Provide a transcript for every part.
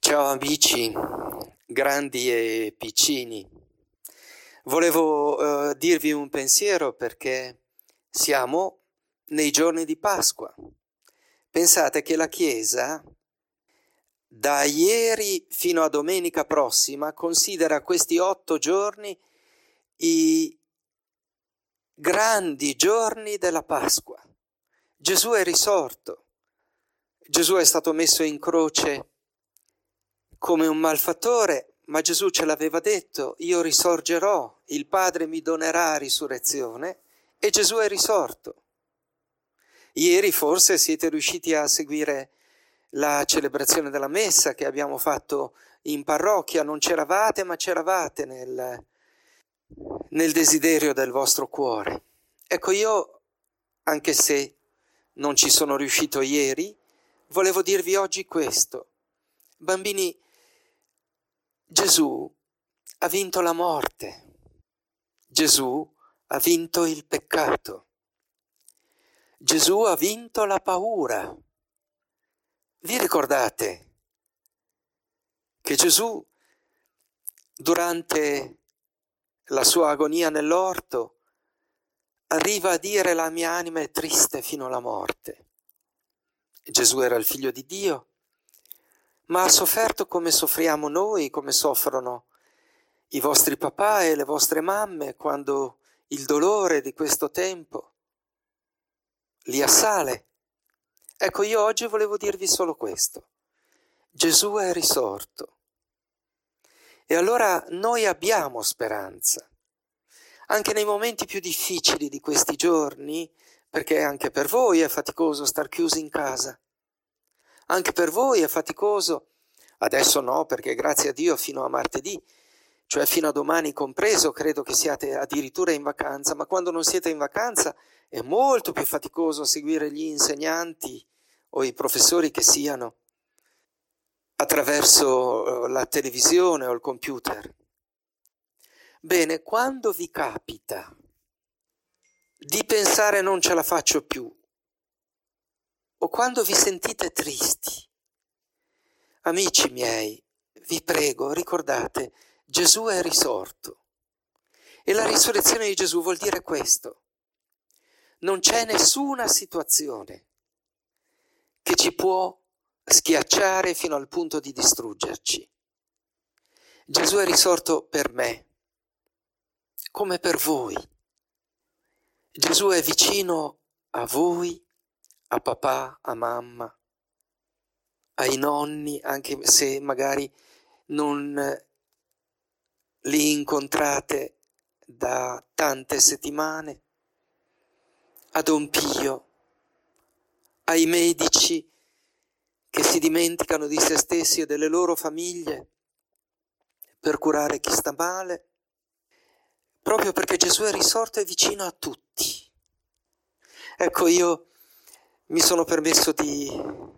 Ciao amici, grandi e piccini. Volevo dirvi un pensiero perché siamo nei giorni di Pasqua. Pensate che la Chiesa da ieri fino a domenica prossima considera questi 8 giorni i grandi giorni della Pasqua. Gesù è risorto, Gesù è stato messo in croce come un malfattore, ma Gesù ce l'aveva detto: io risorgerò, il Padre mi donerà risurrezione, e Gesù è risorto. Ieri forse siete riusciti a seguire la celebrazione della messa che abbiamo fatto in parrocchia, non c'eravate, ma c'eravate nel desiderio del vostro cuore. Ecco, io, anche se non ci sono riuscito ieri, volevo dirvi oggi questo. Bambini, Gesù ha vinto la morte, Gesù ha vinto il peccato, Gesù ha vinto la paura. Vi ricordate che Gesù, durante la sua agonia nell'orto, arriva a dire: la mia anima è triste fino alla morte. Gesù era il figlio di Dio, ma ha sofferto come soffriamo noi, come soffrono i vostri papà e le vostre mamme quando il dolore di questo tempo li assale. Ecco, io oggi volevo dirvi solo questo. Gesù è risorto. E allora noi abbiamo speranza. Anche nei momenti più difficili di questi giorni, perché anche per voi è faticoso star chiusi in casa. Anche per voi è faticoso. Adesso no, perché grazie a Dio fino a martedì, cioè fino a domani compreso, credo che siate addirittura in vacanza, ma quando non siete in vacanza è molto più faticoso seguire gli insegnanti o i professori che siano attraverso la televisione o il computer. Bene, quando vi capita di pensare non ce la faccio più, o quando vi sentite tristi, amici miei, vi prego, ricordate, Gesù è risorto. E la risurrezione di Gesù vuol dire questo. Non c'è nessuna situazione che ci può schiacciare fino al punto di distruggerci. Gesù è risorto per me, come per voi. Gesù è vicino a voi, a papà, a mamma, ai nonni, anche se magari non li incontrate da tante settimane, a Don Pio, ai medici che si dimenticano di se stessi e delle loro famiglie per curare chi sta male, proprio perché Gesù è risorto e vicino a tutti. Ecco, io mi sono permesso di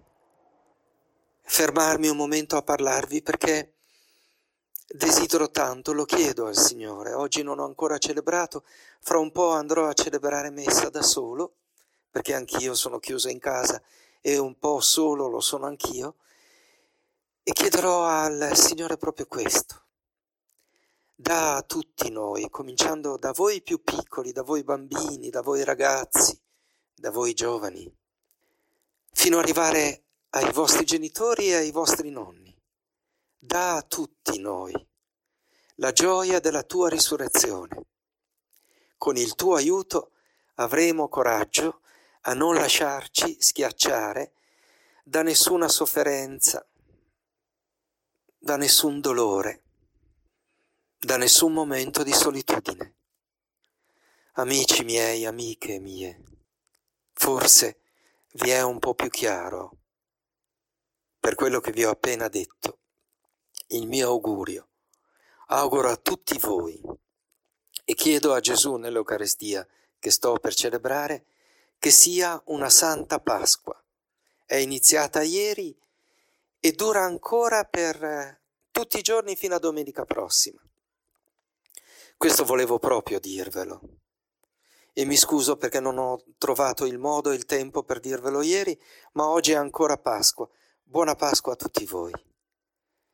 fermarmi un momento a parlarvi perché desidero tanto, lo chiedo al Signore. Oggi non ho ancora celebrato, fra un po' andrò a celebrare messa da solo, perché anch'io sono chiuso in casa e un po' solo lo sono anch'io, e chiederò al Signore proprio questo. Da tutti noi, cominciando da voi più piccoli, da voi bambini, da voi ragazzi, da voi giovani, fino ad arrivare ai vostri genitori e ai vostri nonni. Dà a tutti noi la gioia della tua risurrezione. Con il tuo aiuto avremo coraggio a non lasciarci schiacciare da nessuna sofferenza, da nessun dolore, da nessun momento di solitudine. Amici miei, amiche mie, forse vi è un po' più chiaro per quello che vi ho appena detto. Il mio augurio. Auguro a tutti voi e chiedo a Gesù nell'Eucaristia che sto per celebrare che sia una Santa Pasqua. È iniziata ieri e dura ancora per tutti i giorni fino a domenica prossima. Questo volevo proprio dirvelo. E mi scuso perché non ho trovato il modo e il tempo per dirvelo ieri, ma oggi è ancora Pasqua. Buona Pasqua a tutti voi.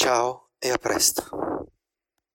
Ciao e a presto.